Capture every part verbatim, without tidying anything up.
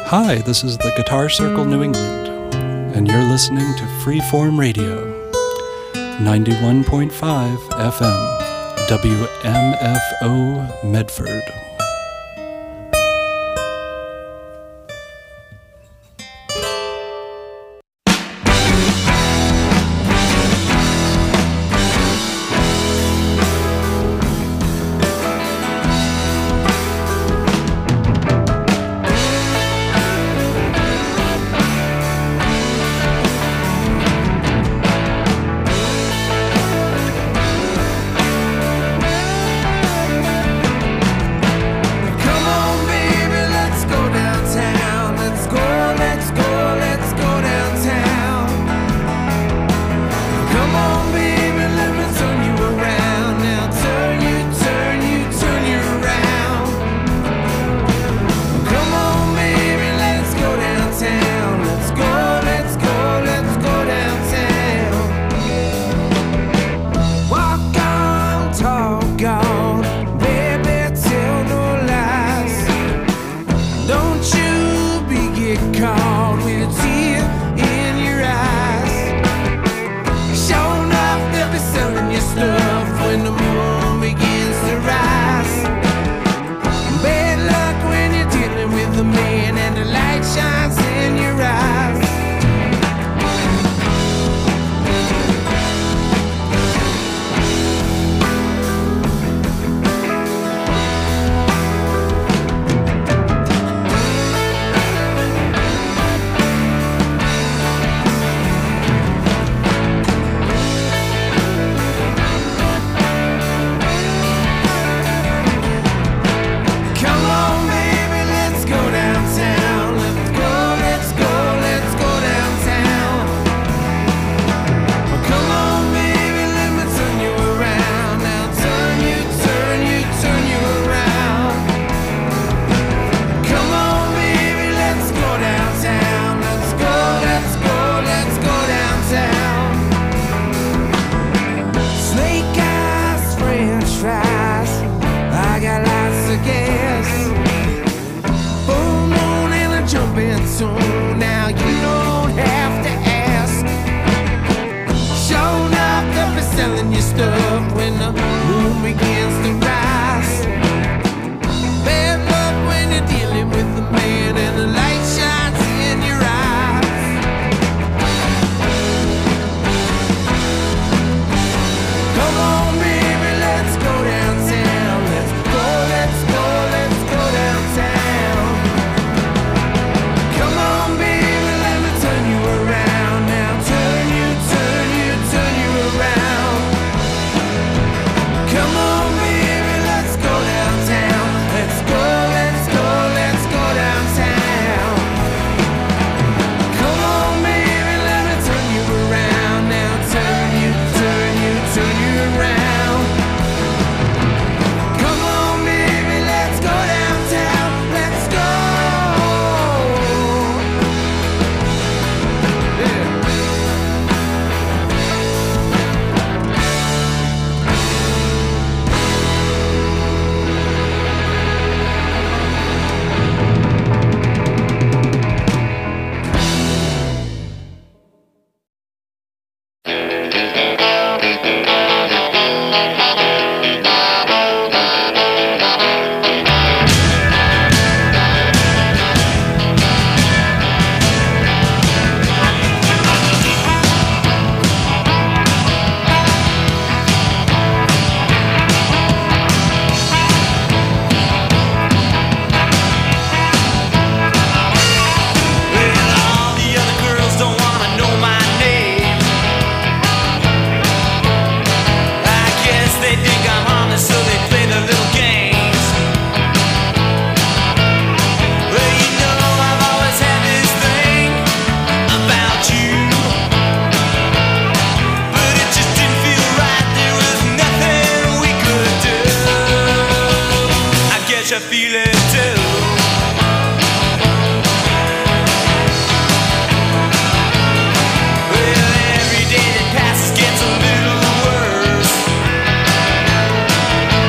Hi, this is the Guitar Circle New England, and you're listening to Freeform Radio, ninety-one point five F M, W M F O Medford.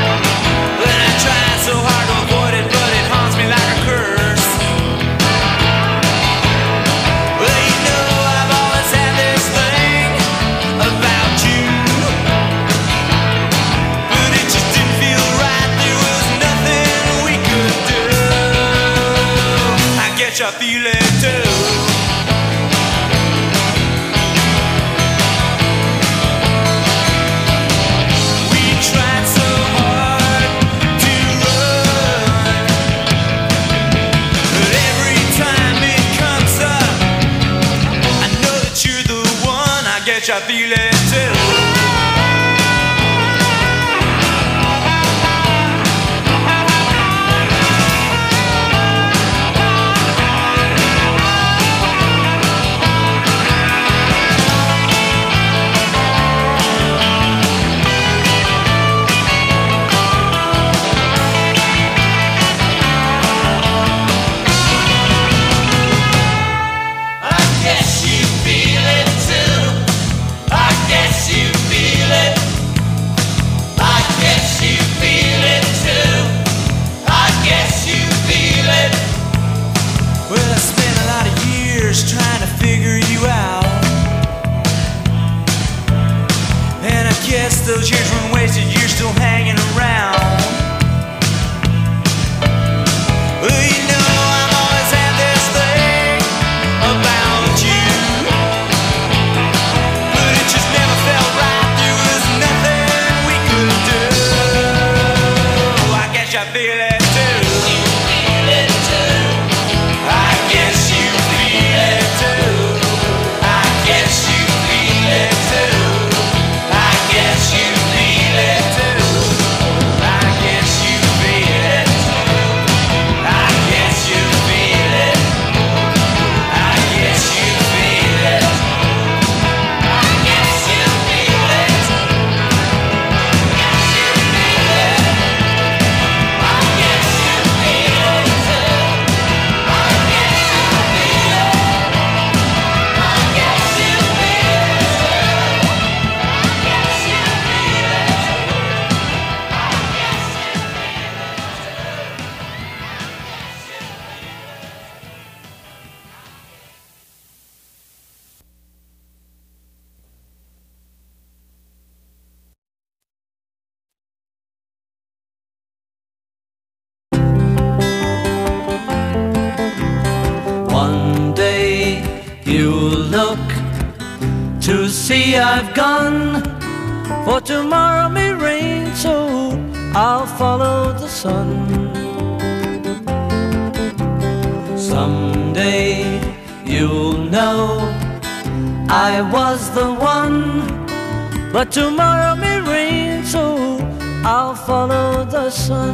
So hard to avoid it, but it haunts me like a curse. you feel it too. We tried so hard to run, but every time it comes up, I know that you're the one. I guess I feel it too. Trying to figure you out, and I guess those years weren't wasted. You're still hanging around. Well, you know I've always had this thing about you, but it just never felt right. There was nothing we could do. I guess I feel it too. You feel it too. I guess you feel it too. I guess you feel it too. I guess you feel it too. I guess you feel it too. I guess you feel it. I guess you feel it. I guess you feel it. I guess you feel it too. I guess you feel it. I guess you feel it too. I guess you feel it. One day you'll look to see I've gone, for tomorrow may rain, so I'll follow the sun. Someday you'll know I was the one, but tomorrow may rain, so I'll follow the sun.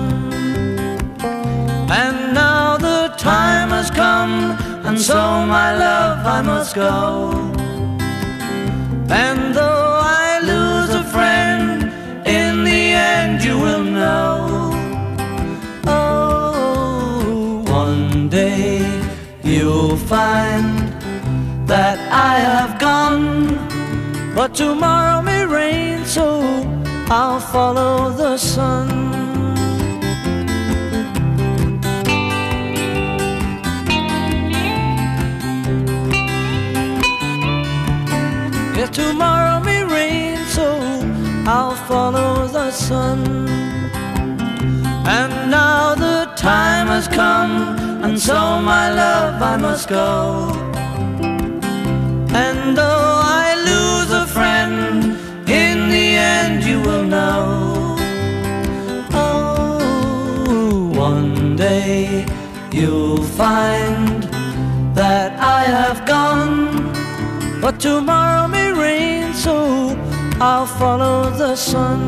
And now the time has come, and so my love I must go. And though I lose a friend, in the end you will know. Oh, one day you'll find that I have gone, but tomorrow may rain, so I'll follow the sun. Yes, tomorrow may rain, so I'll follow the sun. And now the time has come, and so my love I must go. And though I lose a friend, in the end you will know. Oh, one day you'll find that I have gone, but tomorrow may rain, so I'll follow the sun.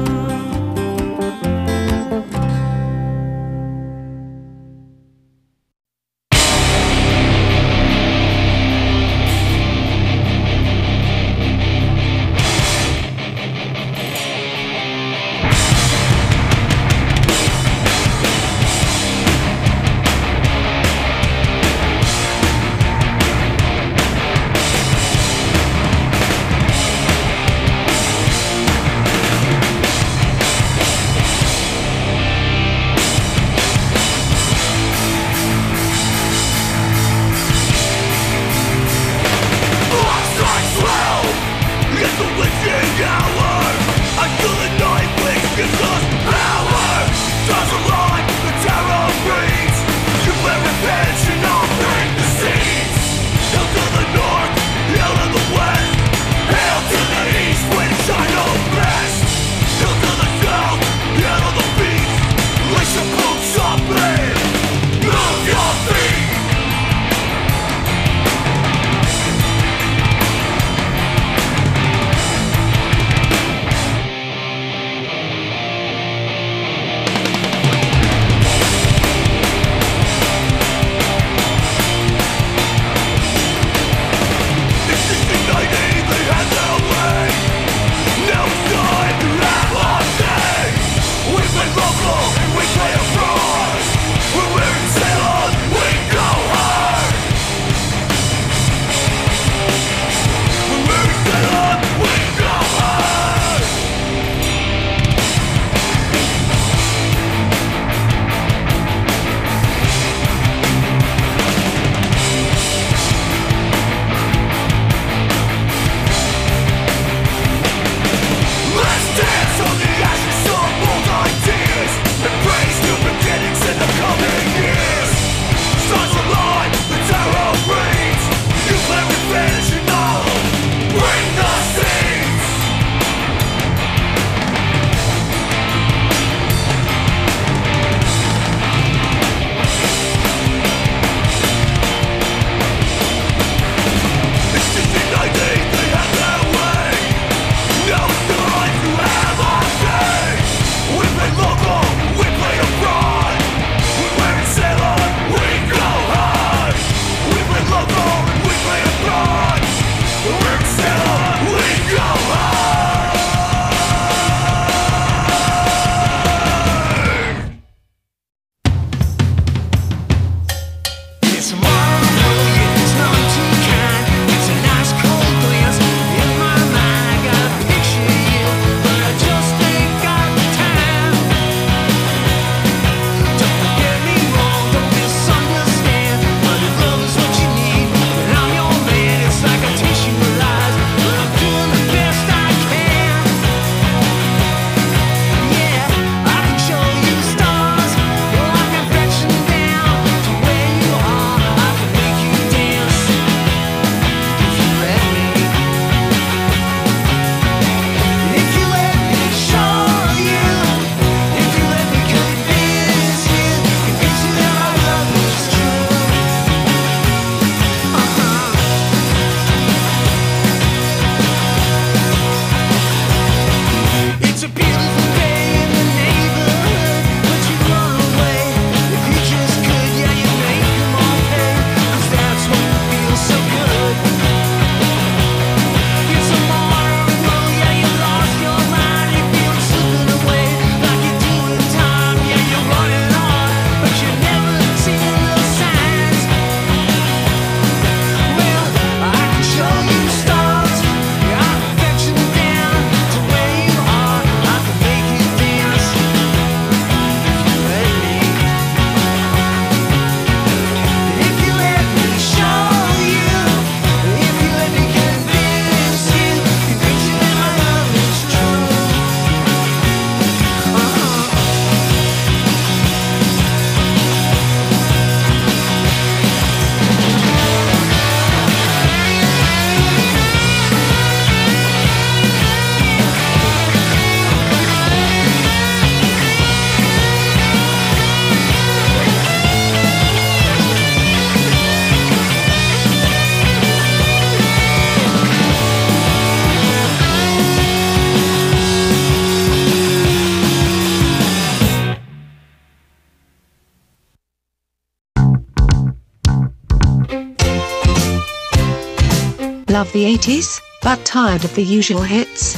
Love the eighties, but tired of the usual hits?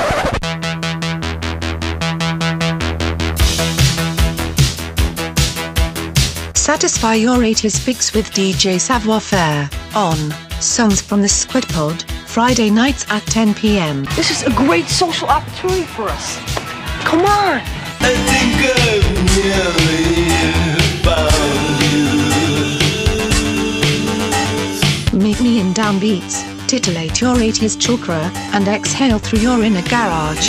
Satisfy your eighties fix with D J Savoir Faire on Songs from the Squid Pod, Friday nights at ten p m. This is a great social opportunity for us. Come on! I think I've nearly found you. Meet me in downbeats, titillate your eighties chakra, and exhale through your inner garage.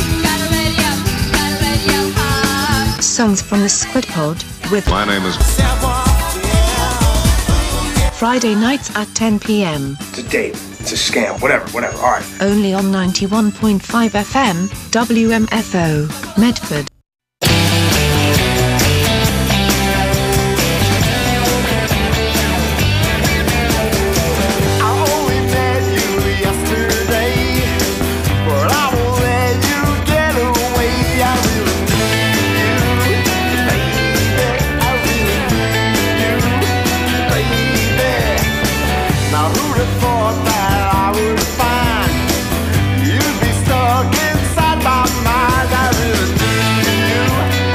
Songs from the Squid Pod with My name is Friday nights at ten p m. It's a date. It's a scam. Whatever, whatever. All right. Only on ninety-one point five F M, W M F O, Medford. Inside my mind, I really need you.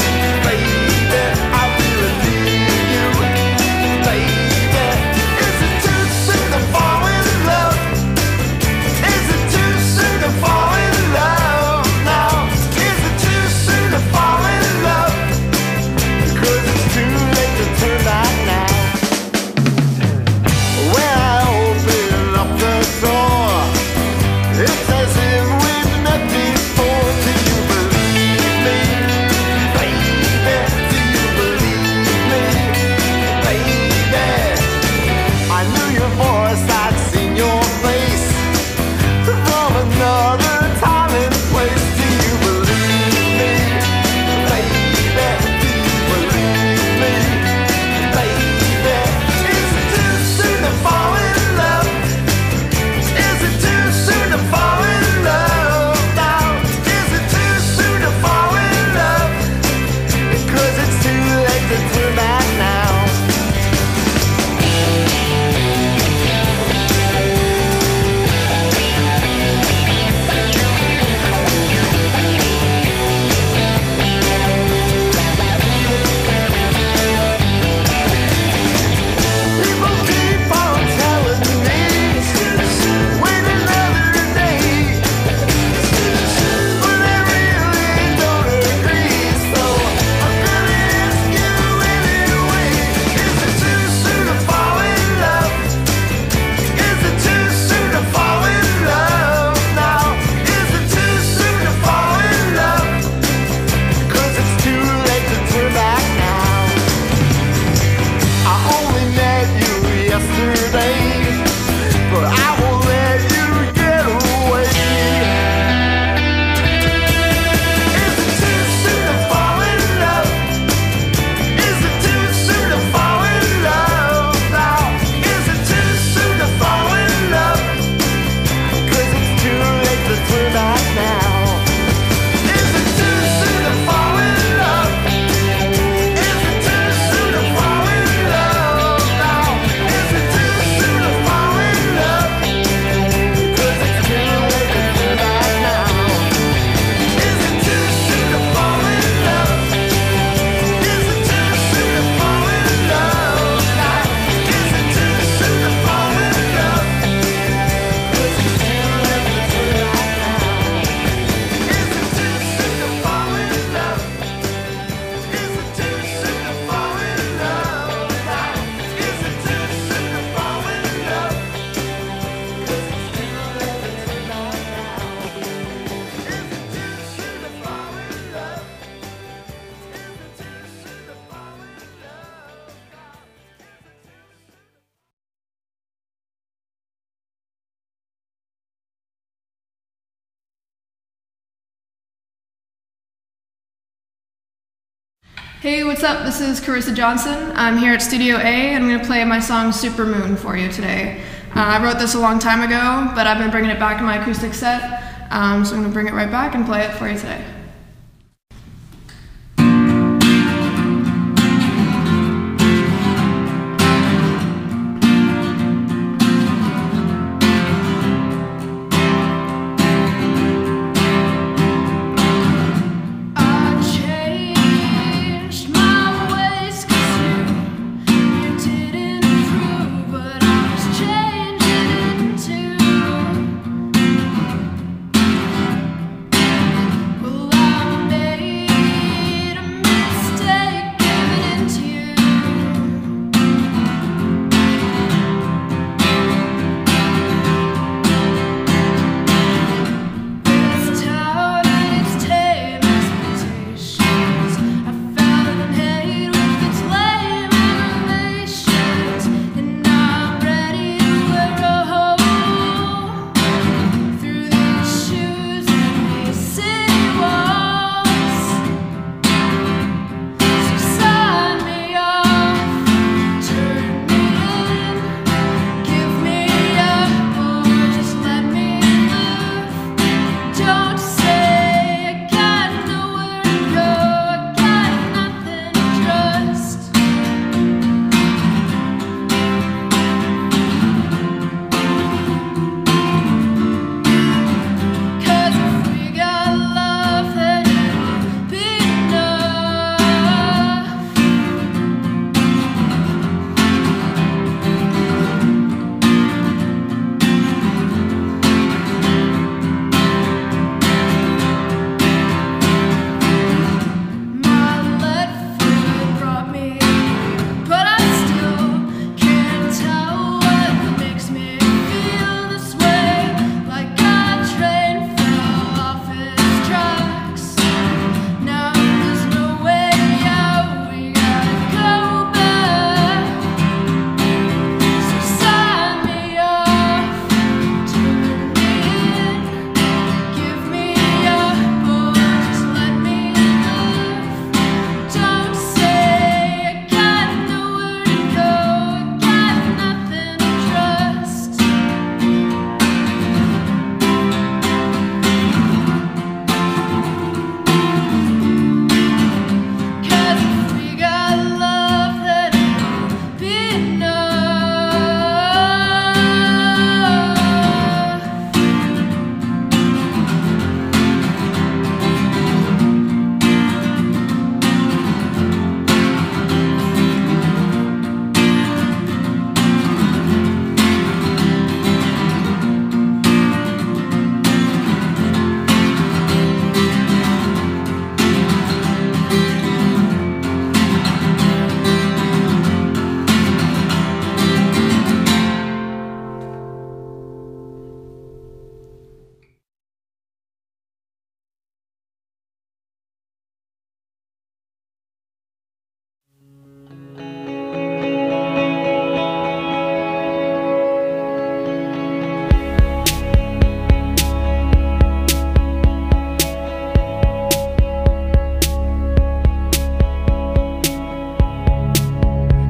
Hey, what's up? This is Carissa Johnson. I'm here at Studio A and I'm going to play my song Super Moon for you today. Uh, I wrote this a long time ago, but I've been bringing it back in my acoustic set, um, so I'm going to bring it right back and play it for you today.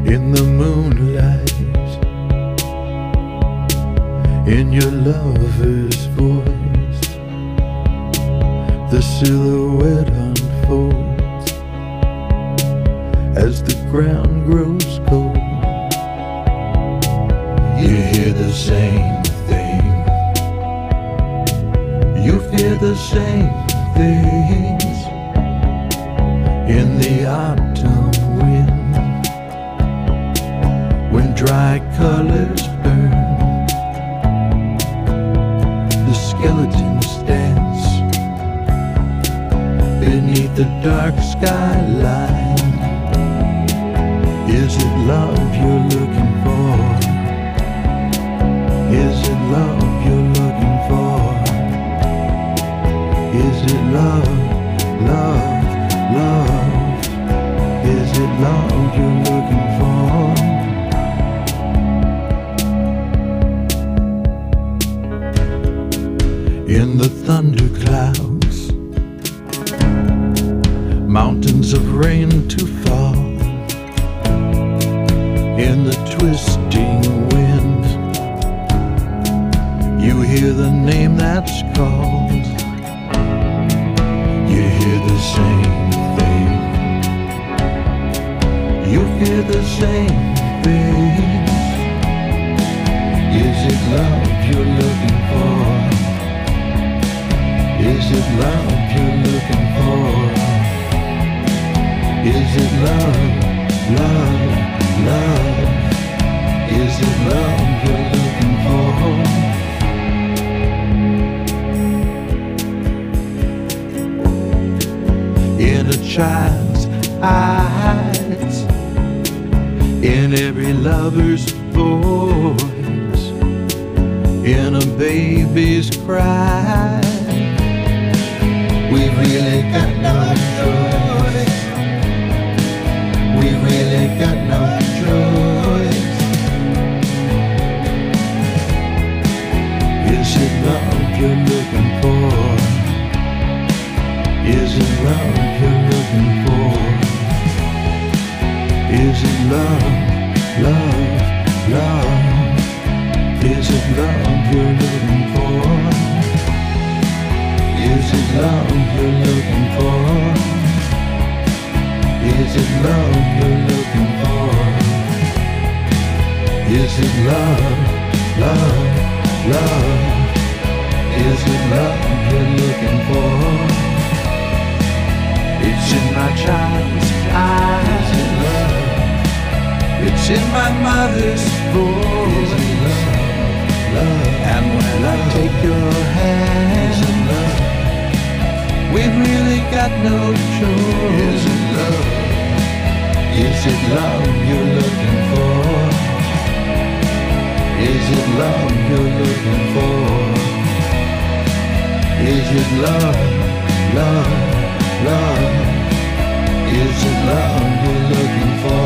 in the moonlight, in your lover's voice, the silhouette unfolds as the ground grows cold. You hear the same thing, you fear the same things in the autumn wind, when dry colors burn, the skeletons dance beneath the dark skyline. Is it love you're looking for? Is it love you're looking for? Is it love, love, love? Is it love you're looking for? In the thunderclouds, mountains of rain to fall, in the twisting wind, you hear the name that's called. You hear the same thing, you hear the same things. Is it love you're looking for? Is it love you're looking for? Is it love, love, love? Is it love you're looking for? In a child's eyes, in every lover's voice, in a baby's cry, we really got no choice. We really got no choice. Is it love you're looking for? Is it love you're looking for? Is it love, love, love? Is it love you're looking for? Is it love you're looking for? Is it love you're looking for? Is it love, love, love? Is it love you're looking for? It's in my child's eyes, is it love? It's in my mother's voice, is it love, love? And when I take your hand, is it love? We've really got no choice. Is it love? Is it love you're looking for? Is it love you're looking for? Is it love, love, love? Is it love you're looking for?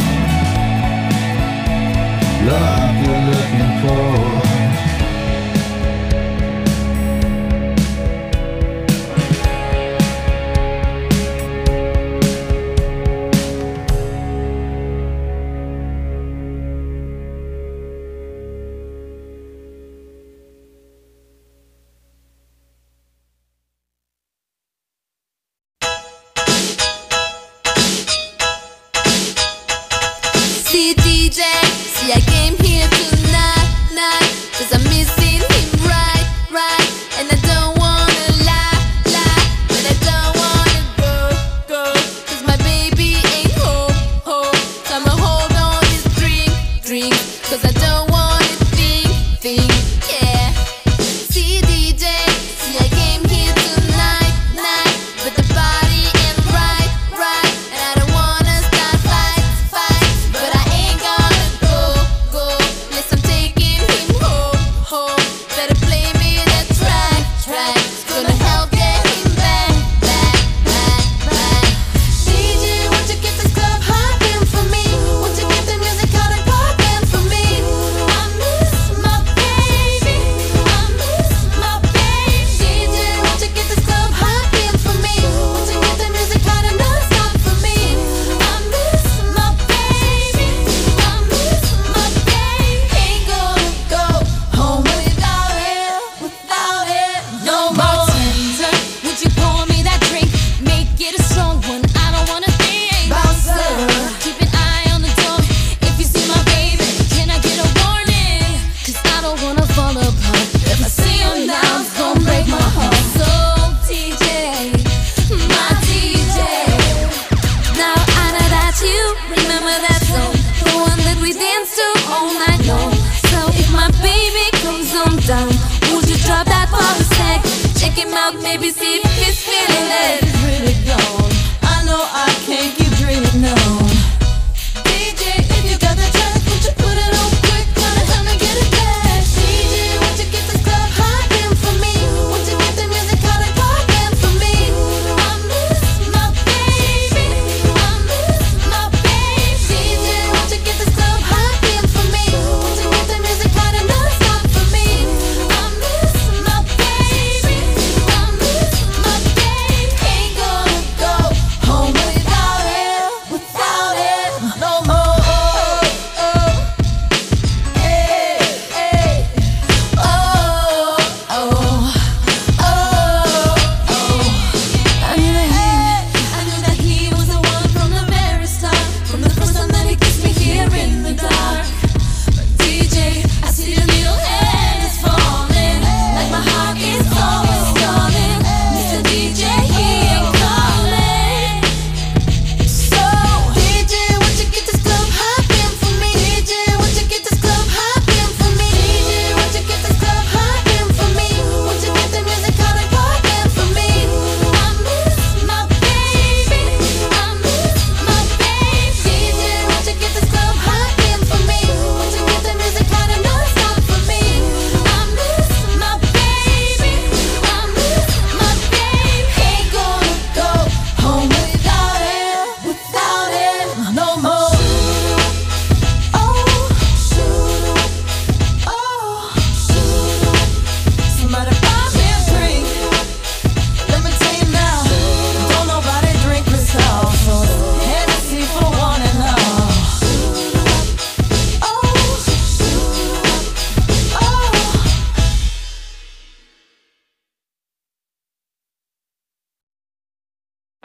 Love you're looking for? Listen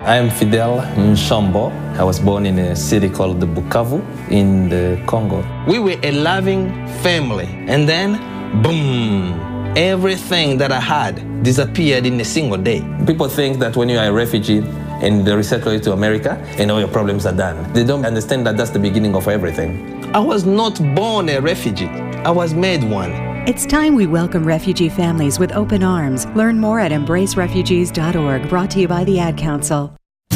I am Fidel Nshambo. I was born in a city called Bukavu in the Congo. We were a loving family, and then, boom, everything that I had disappeared in a single day. People think that when you are a refugee and they resettle you to America, and all your problems are done. They don't understand that that's the beginning of everything. I was not born a refugee. I was made one. It's time we welcome refugee families with open arms. Learn more at embrace refugees dot org, brought to you by the Ad Council.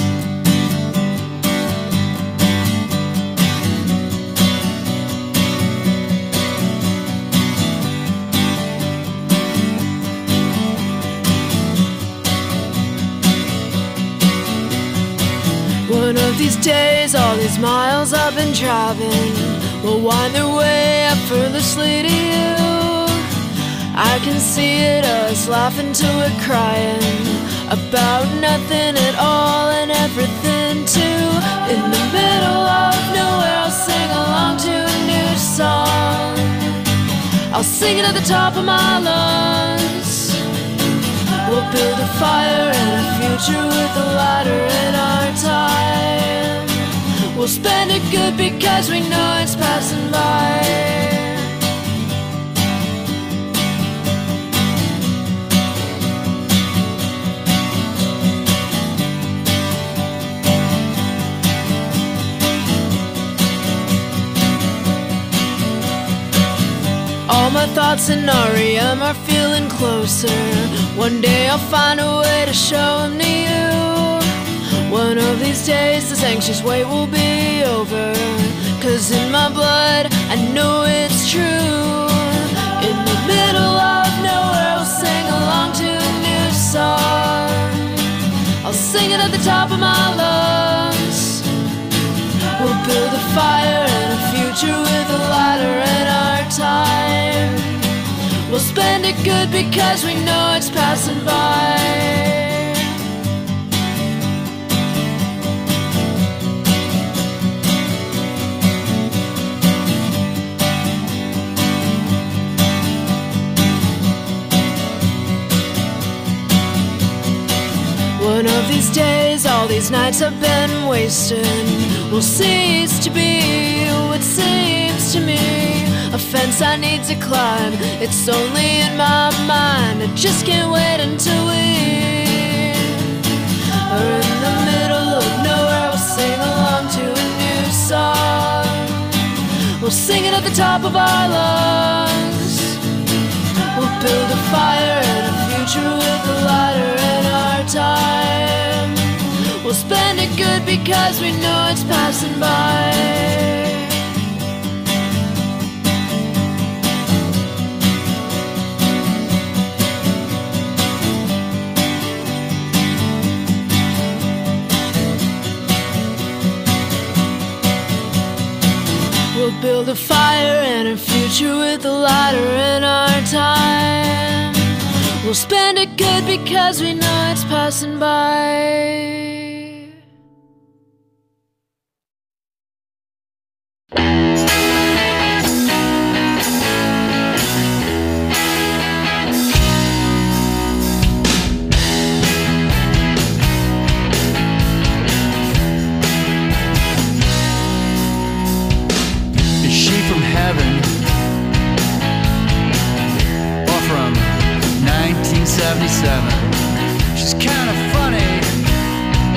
One of these days, all these miles I've been driving will wind their way effortlessly to you. I can see it, us laughing till we're crying about nothing at all and everything too. In the middle of nowhere, I'll sing along to a new song. I'll sing it at the top of my lungs. We'll build a fire and a future with a ladder in our time. We'll spend it good because we know it's passing by. All my thoughts in R E M are feeling closer. One day I'll find a way to show them to you. One of these days this anxious wait will be over. Cause in my blood I know it's true. In the middle of nowhere I'll sing along to a new song. I'll sing it at the top of my lungs. We'll build a fire and a future with a ladder in our time. We'll spend it good because we know it's passing by. One of these days, all these nights I've been wasting will cease to be what seems to me a fence I need to climb. It's only in my mind. I just can't wait until we are in the middle of nowhere. We'll sing along to a new song. We'll sing it at the top of our lungs. We'll build a fire and a future with a ladder in our time. We'll spend it good because we know it's passing by. We'll build a fire and a future with a ladder in our time. We'll spend it good because we know it's passing by. seventy-seven. She's kind of funny,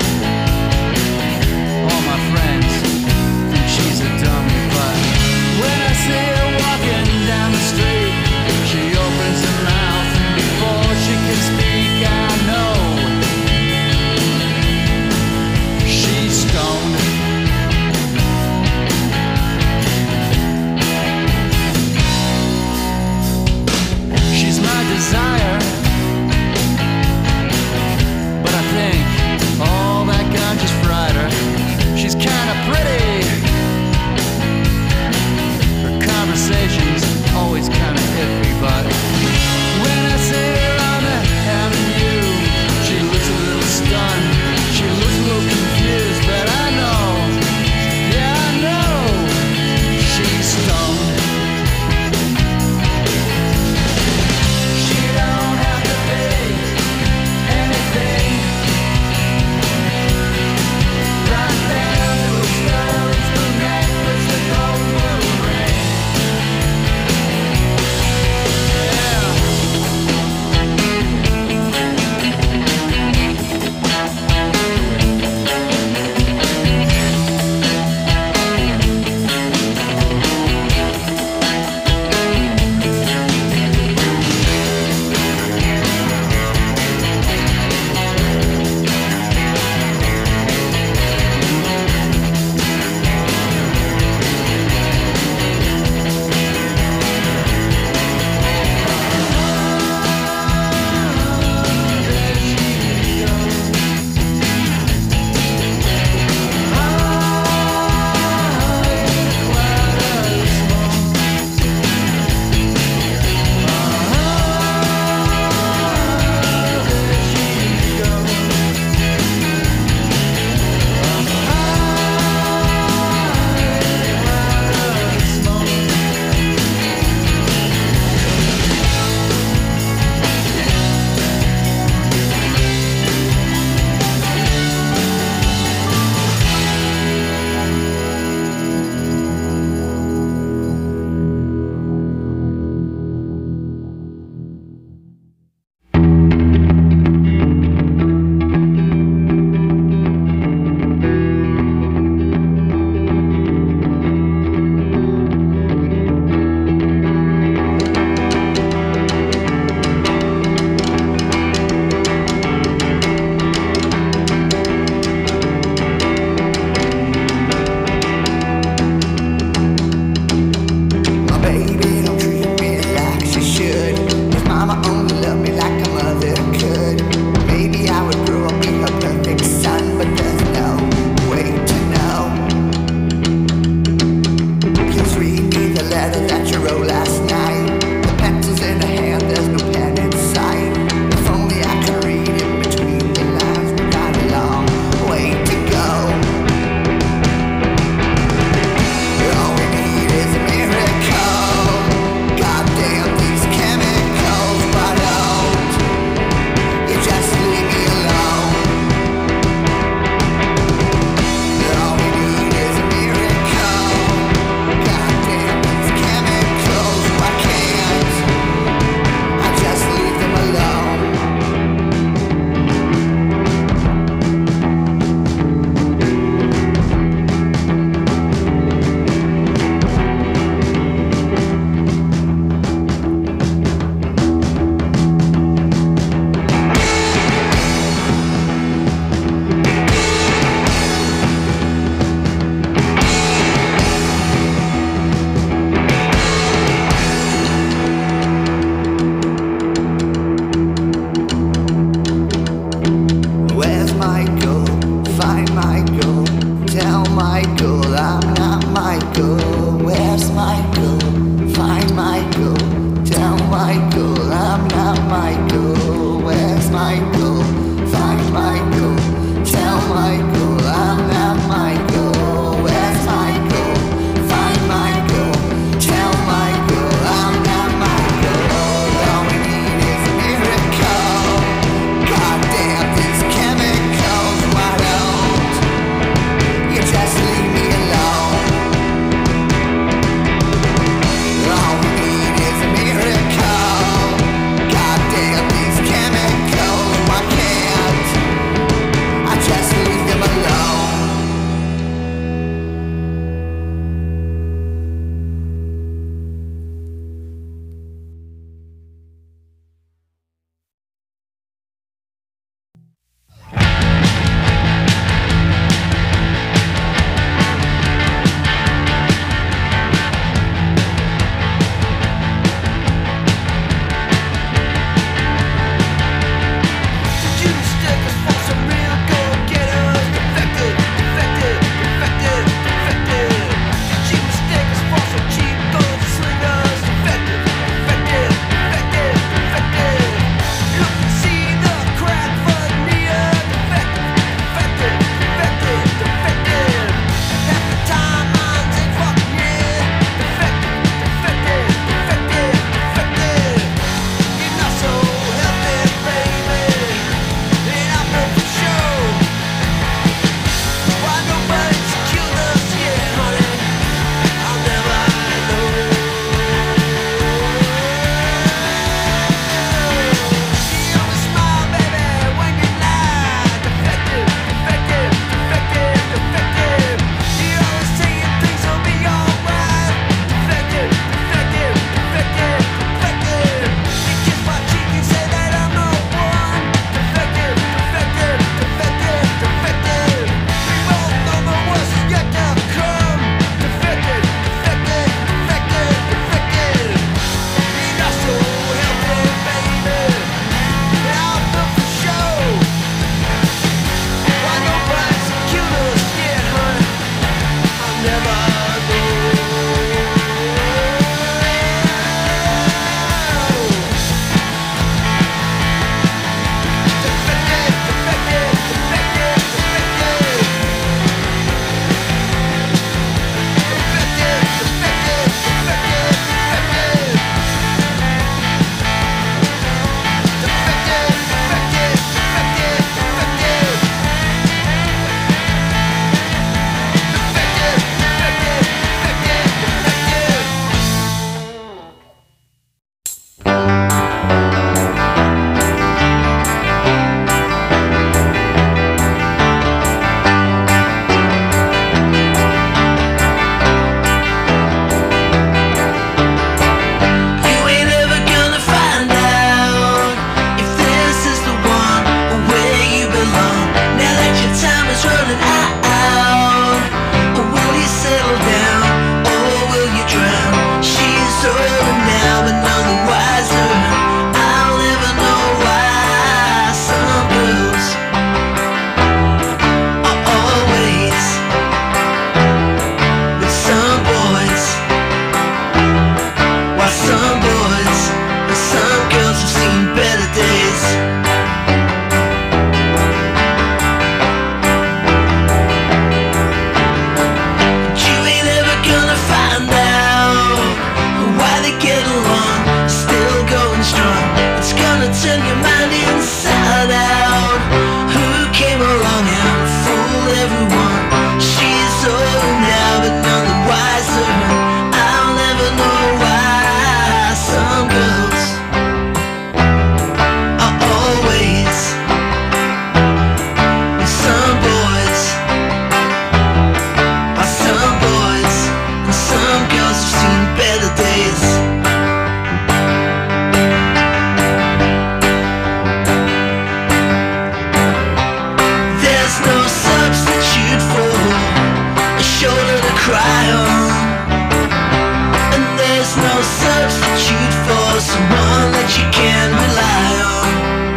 substitute for someone that you can rely on.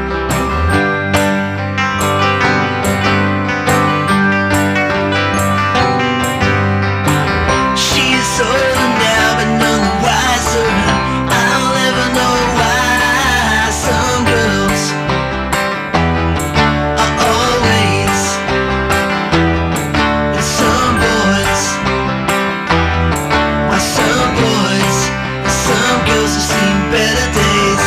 She's older now, but none the wiser. I'll never know why some girls are always with some boys, while some boys, some girls have seen better days.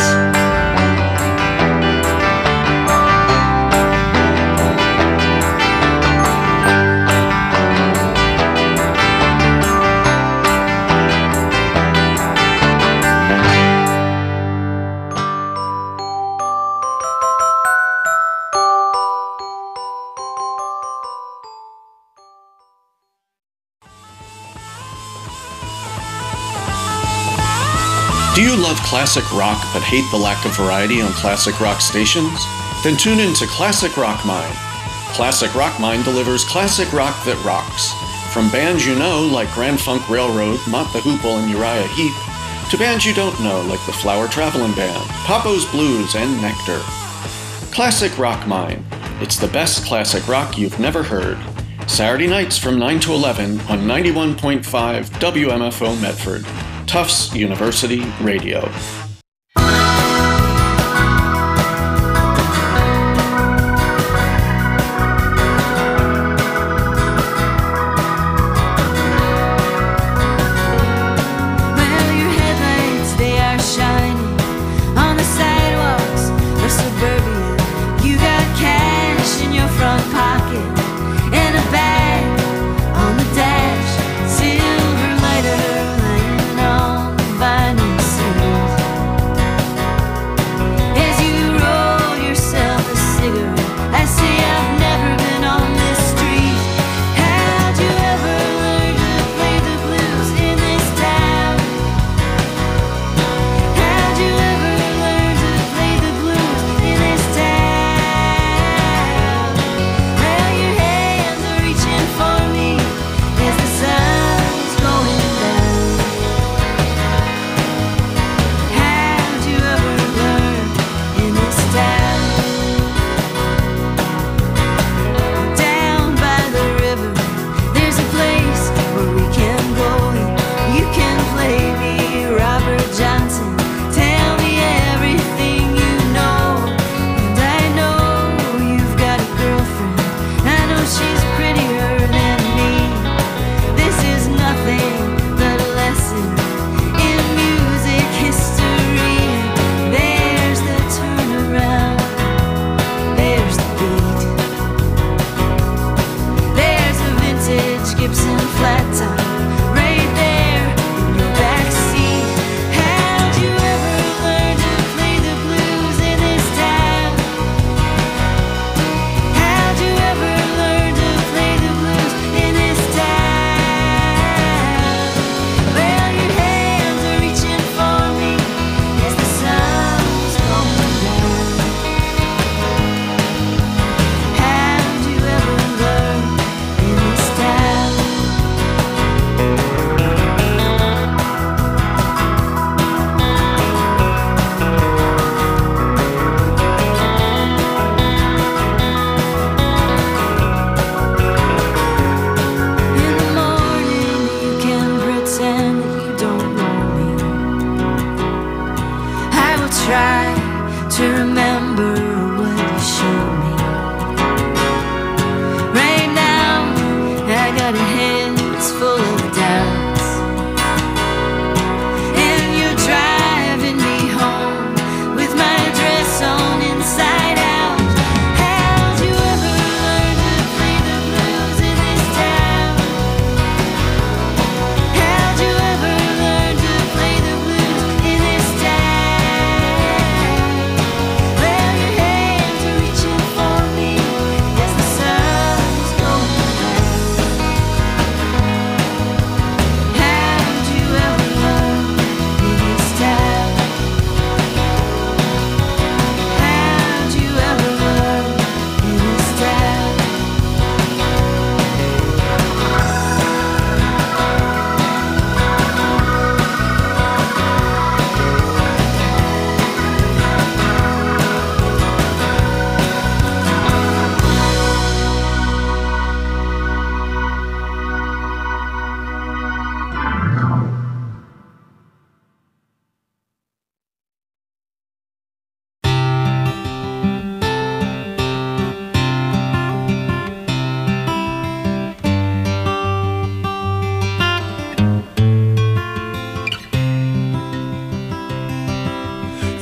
Do you love classic rock but hate the lack of variety on classic rock stations? Then tune in to Classic Rock Mine. Classic Rock Mine delivers classic rock that rocks. From bands you know like Grand Funk Railroad, Mott the Hoople, and Uriah Heep, to bands you don't know like the Flower Traveling Band, Papo's Blues, and Nectar. Classic Rock Mine. It's the best classic rock you've never heard. Saturday nights from nine to eleven on ninety-one point five W M F O Medford. Tufts University Radio. Silver lighter laying on the vinyl sills.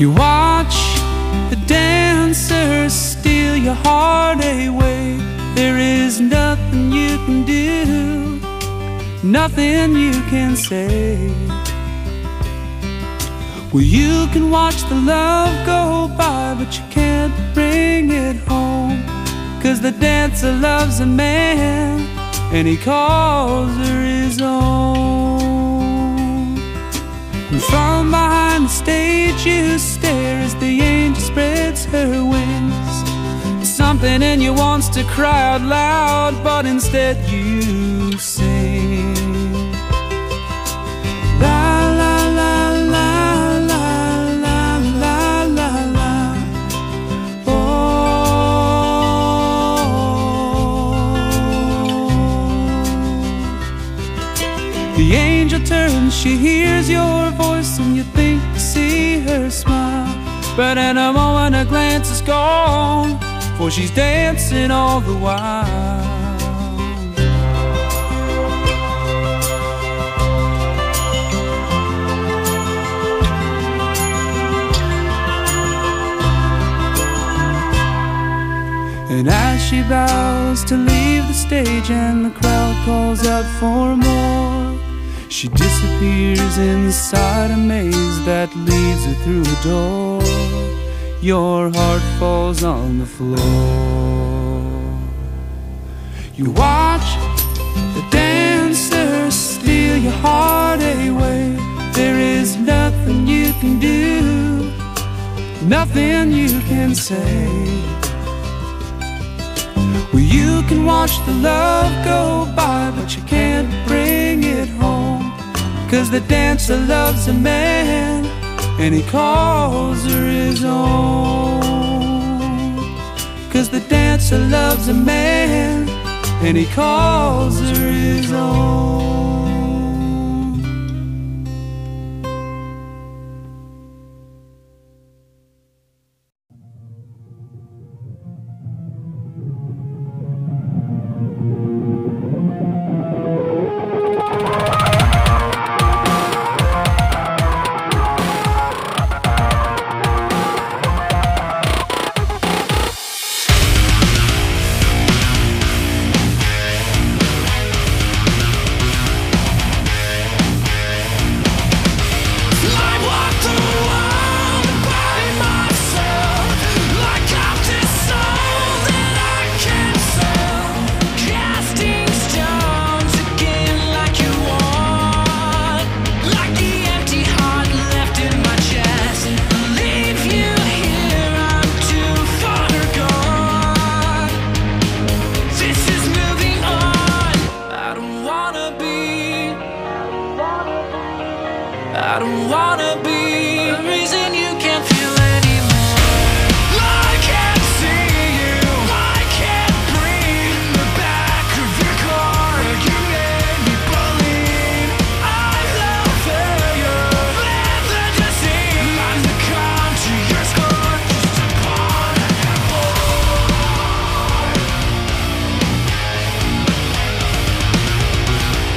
You watch the dancers steal your heart away. There is nothing you can do, nothing you can say. Well, you can watch the love go by, but you can't bring it home. 'Cause the dancer loves a man, and he calls her his own. And from behind the stage you stare as the angel spreads her wings. Something in you wants to cry out loud, but instead you sing. La la la la la la la la la. Oh. The angel turns, she hears your voice, and you think you see her smile. But in a moment a glance is gone, for she's dancing all the while. And as she bows to leave the stage and the crowd calls out for more, she disappears inside a maze that leads her through a door. Your heart falls on the floor. You watch the dancers steal your heart away. There is nothing you can do, nothing you can say. Well, you can watch the love go by, but you can't bring it home. 'Cause the dancer loves a man, and he calls her his own. 'Cause the dancer loves a man, and he calls her his own.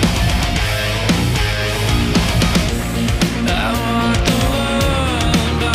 I want the world.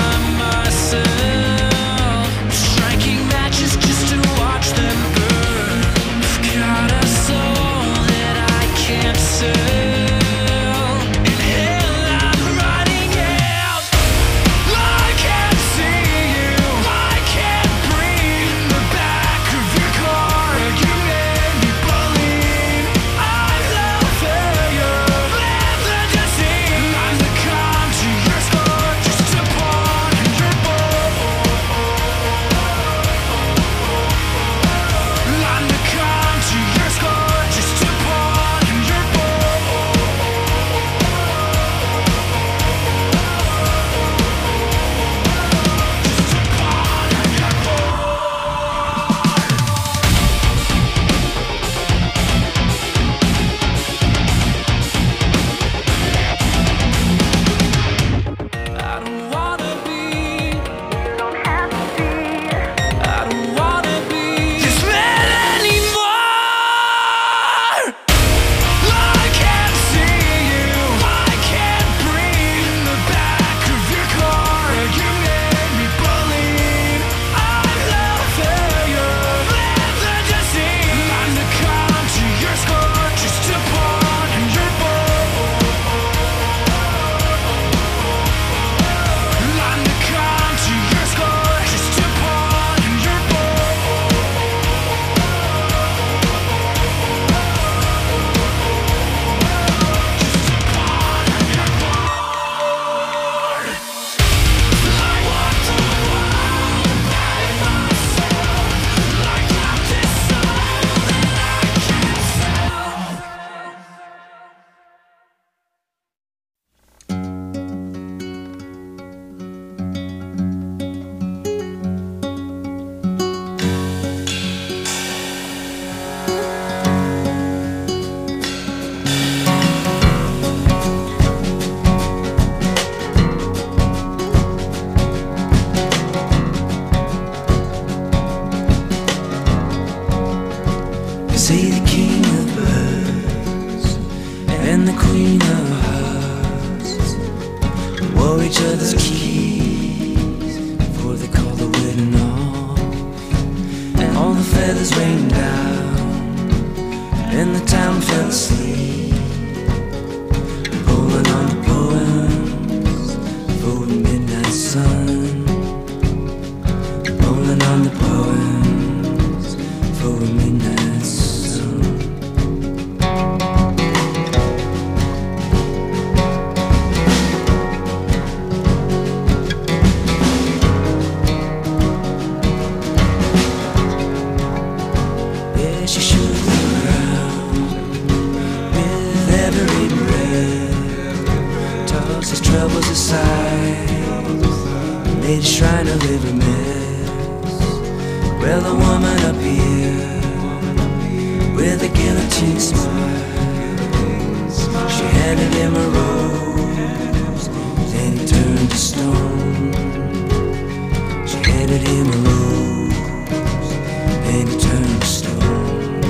made a shrine of every mess. Well, the woman appeared with a guillotine smile. She handed him a rose, then he turned to stone. She handed him a rose, then he turned to stone.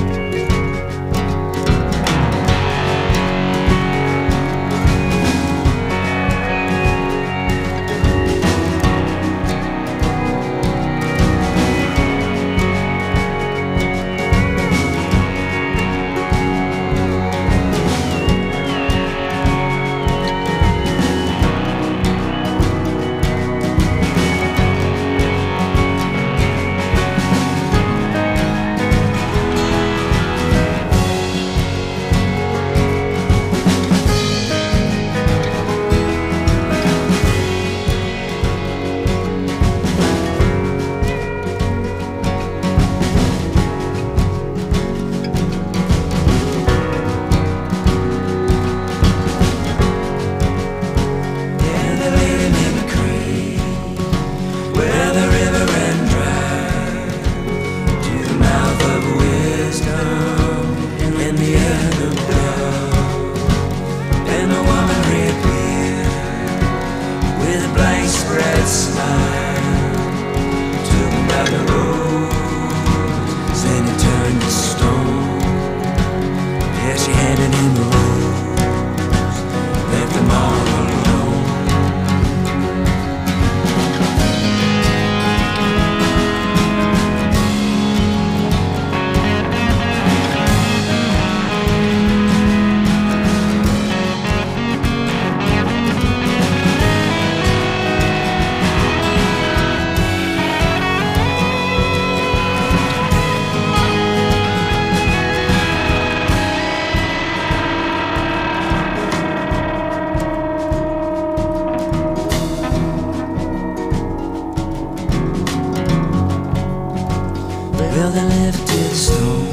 Well, they lifted stone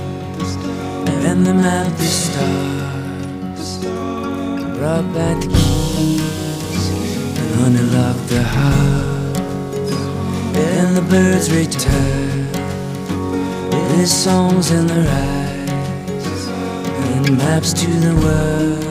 and they mapped the stars, brought back the keys and honey locked the heart. And the birds returned with songs in their eyes and maps to the world.